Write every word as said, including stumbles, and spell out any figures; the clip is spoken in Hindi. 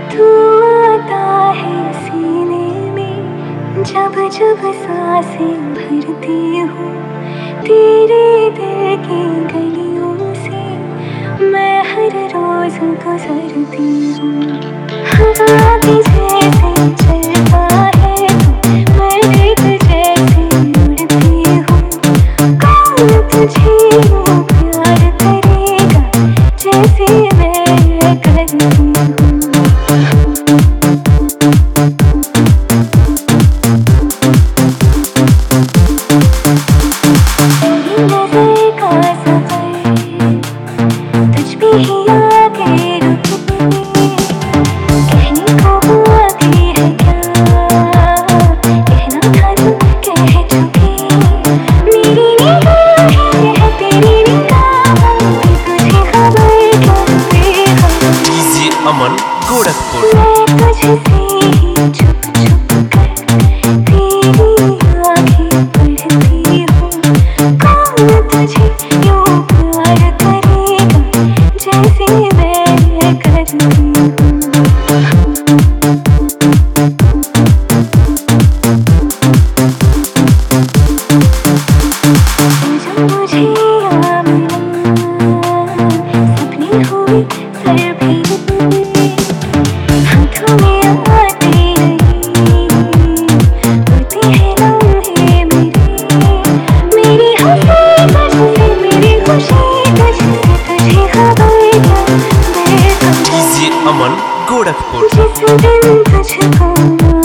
तू आता है सीने में, जब जब सांसें भरती हूँ, तेरे दिल की गलियों से मैं हर रोज गुजरती हूँ। हवा की जैसे चलता है तू, मैं रेत जैसे उड़ती हूँ। कौन तुझे यूँ प्यार करेगा जैसे मैं करती हूँ। अमन गोरखपुर। मैं तुझसे ही छुप छुप कर तेरी आँखें पढ़ती हूँ। कौन तुझे यूँ प्यार करेगा जैसे मैं करती हूँ। मुझे आ मिला सपने हुए सर भी अमन गोरखपुर। जिस दिन तुझको